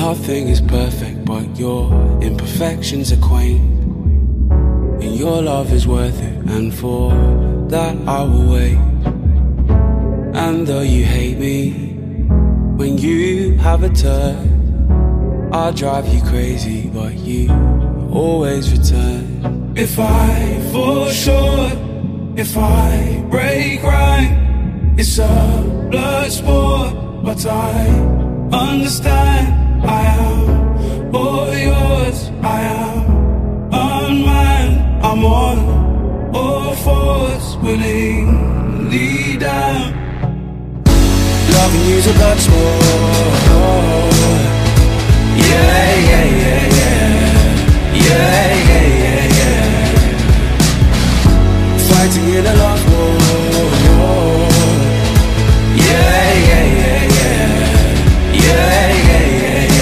Nothing is perfect, but your imperfections are quaint. And your love is worth it, and for that I will wait. And though you hate me, when you have a turn, I'll drive you crazy, but you always return. If I fall short, if I break right, it's a blood sport, but I understand. I am all yours, I am unmanned. I'm on all fours, willingly down. Loving you's a blood sport. Yeah, yeah, yeah, yeah. Yeah, yeah, yeah, yeah. Fighting in a love war. Yeah, yeah, yeah, yeah. Yeah, yeah, yeah,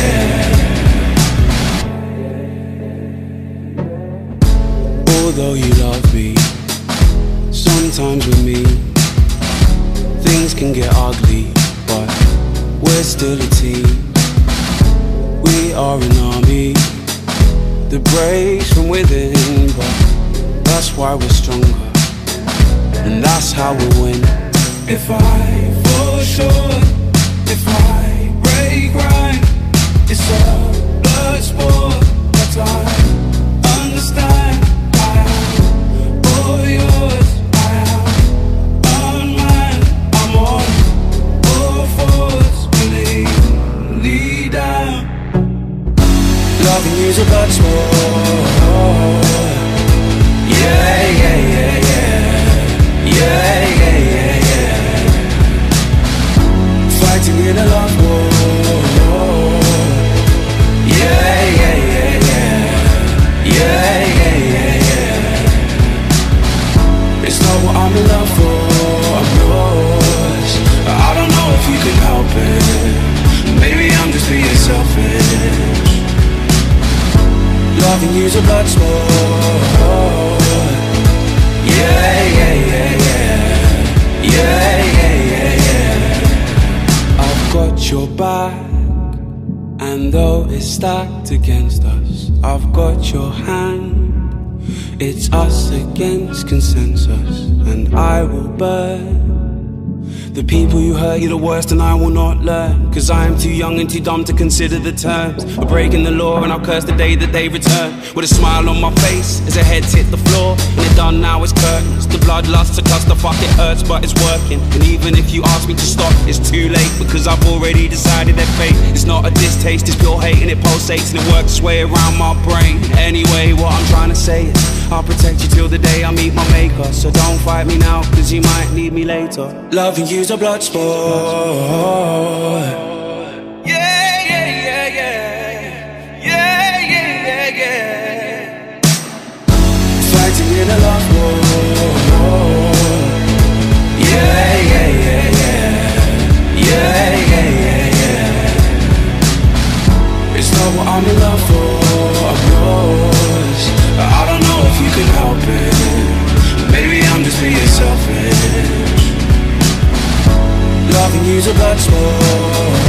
yeah. Although you love me, sometimes with me things can get ugly, but we're still a team. We are an army that breaks from within, but that's why we're stronger, and that's how we win. If I fall short, if I break right, it's a blood sport, but I understand. I am all yours, I am unmanned. I'm on all fours, willingly down. Loving you's a blood sport. Yeah, yeah, yeah, yeah. Yeah, yeah, yeah, yeah. Fighting in a love war. Yeah, yeah, yeah, yeah. Yeah, yeah, yeah, yeah. It's not what I'm in love for, I'm yours. I don't know if you can help it. Maybe I'm just being selfish. Loving you's a blood sport. Yeah, yeah, yeah, yeah. Yeah, yeah, yeah, yeah. I've got your back, and though it's stacked against us, I've got your hand. It's us against consensus, and I will burn the people you hurt. You're the worst, and I will not learn, cause I am too young and too dumb to consider the terms of breaking the law, and I'll curse the day that they return. With a smile on my face as her heads hit the floor, and it's done now, it's curtains. The bloodlust's a clusterfuck, it hurts but it's working. And even if you ask me to stop, it's too late, because I've already decided that fate is not a distaste, it's pure hate, and it pulsates and it works its way around my brain. Anyway, what I'm trying to say is I'll protect you till the day I meet my maker. So don't fight me now, cause you might need me later. Loving you's a blood sport. Yeah, yeah, yeah, yeah. Yeah, yeah, yeah, yeah. Fighting in a love war. Yeah, yeah, yeah, yeah. Yeah, yeah, yeah, yeah. It's not what I'm in love for, I'm yours. I don't know if you can help it. Maybe I'm just being selfish. Loving you's a blood sport.